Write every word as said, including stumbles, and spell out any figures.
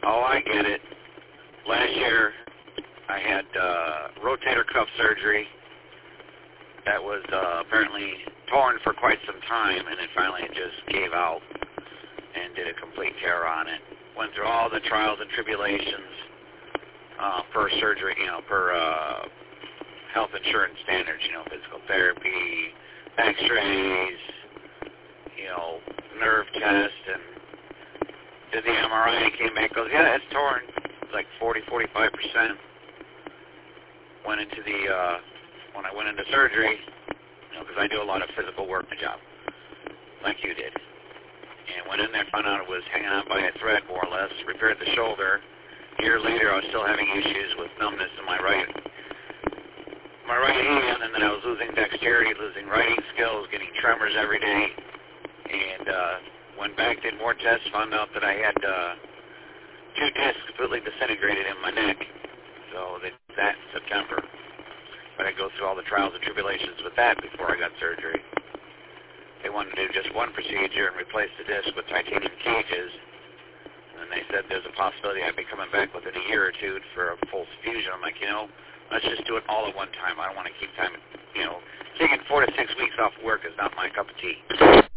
Oh, I get it. Last year, I had uh, rotator cuff surgery that was uh, apparently torn for quite some time, and it finally just gave out and did a complete tear on it. Went through all the trials and tribulations uh, per surgery, you know, per uh, health insurance standards, you know, physical therapy, x-rays, you know, nerve test, and did the M R I and came back, goes, yeah, it's torn. It's like forty, forty-five percent. Went into the, uh, when I went into surgery, you know, because I do a lot of physical work in the job, like you did. And went in there, found out it was hanging on by a thread, more or less, repaired the shoulder. A year later, I was still having issues with numbness in my right, my right hand, and then I was losing dexterity, losing writing skills, getting tremors every day. And uh, went back, did more tests, found out that I had uh, two discs completely disintegrated in my neck. So they did that in September. But I go through all the trials and tribulations with that before I got surgery. They wanted to do just one procedure and replace the disc with titanium cages. And they said there's a possibility I'd be coming back within a year or two for a full fusion. I'm like, you know, let's just do it all at one time. I don't want to keep time, you know, taking four to six weeks off work is not my cup of tea.